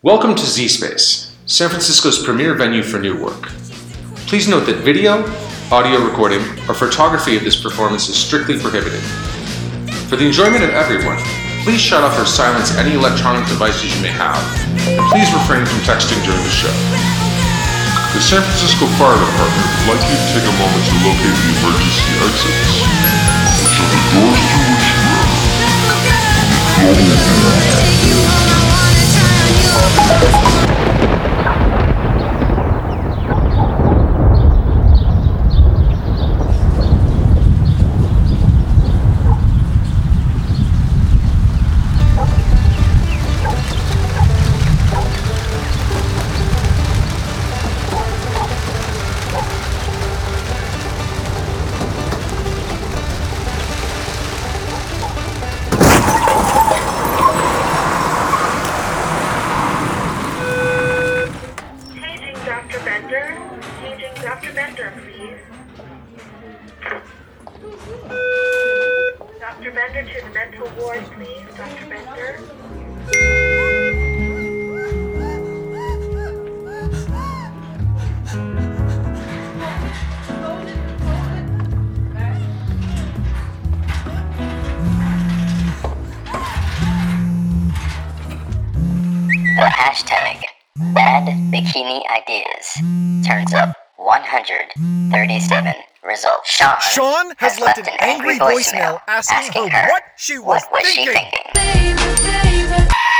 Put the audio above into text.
Welcome to Z-Space, San Francisco's premier venue for new work. Please note that video, audio recording, or photography of this performance is strictly prohibited. For the enjoyment of everyone, please shut off or silence any electronic devices you may have, and please refrain from texting during the show. The San Francisco Fire Department would like you to take a moment to locate the emergency exits, which are the doors through which you Dr. Bender, please. Dr. Bender to the mental ward, please. Dr. Bender. The hashtag Bad Bikini Ideas turns up 137 results. Sean has left an angry voicemail asking her what she was thinking. Baby, baby.